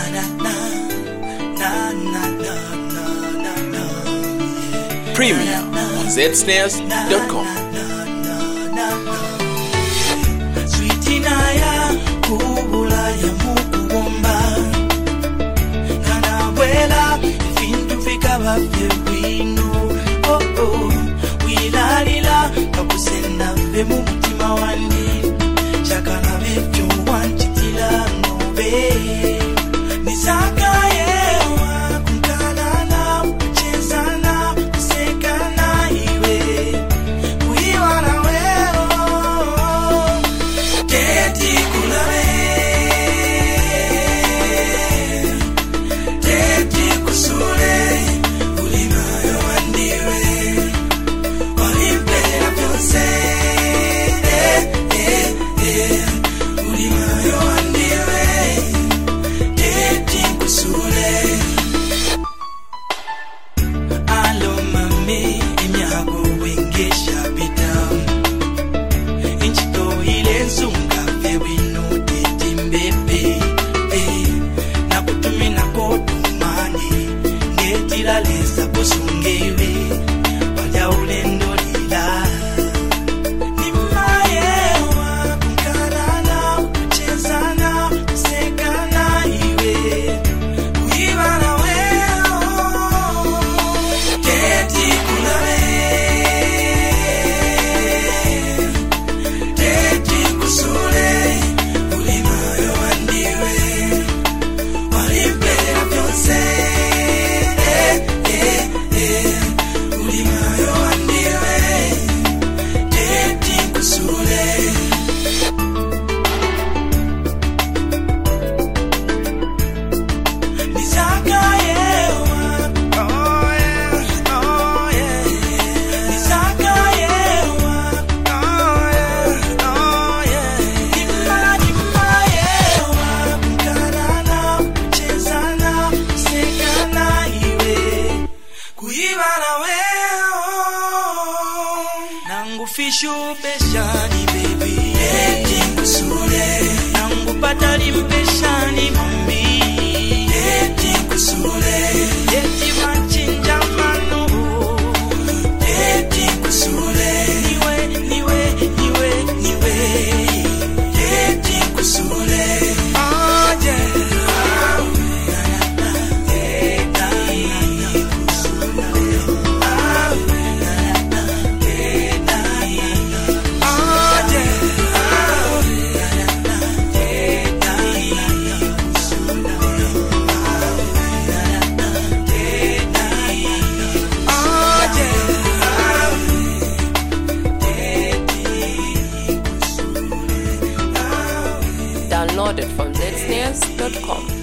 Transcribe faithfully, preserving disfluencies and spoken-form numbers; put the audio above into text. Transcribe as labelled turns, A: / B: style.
A: Premium on z snares dot com.
B: Sweetie naya kubula ya mukubomba Nana wela fintu fikaba vyewino Oh oh wilalila kakusenda ve mumutima wandi Chakana vevyo wanchitila nobe Nisaka yewa kunkalana uchezana kusekana iwe Kuiwana weo Teti kulawe Teti kusule Ulimayo wandiwe Walimpera vyose Eh eh eh Ulimayo wandiwe Teti kusule Alo mami imyago wengesha bita Inchito ile zunga vewino teti mbebe eh, Na kutumi na kotumani Netila lesa kusungewe Walya ulendo lila Nimayewa kunkalana Uchezana Kusekana iwe Kuibana weo Teti kulawe Teti kusule Ulimayo wandiwe Walimpera vyose Eh eh eh Ulimayo wandiwe Teti kusule Nisaka yewa Oh yeah, oh yeah Nisaka yewa Oh yeah, oh yeah Nima, nima yewa Kunkalana, uchezana, kusekana iwe Kuibana weo Nangu fishu peshani baby Eti kusule Nangu patali mpeshani mami Eti kusule Eti machinja mano Eti kusule Niwe, niwe, niwe, niwe Eti kusule Oh yeah
C: Download it from z snares dot com.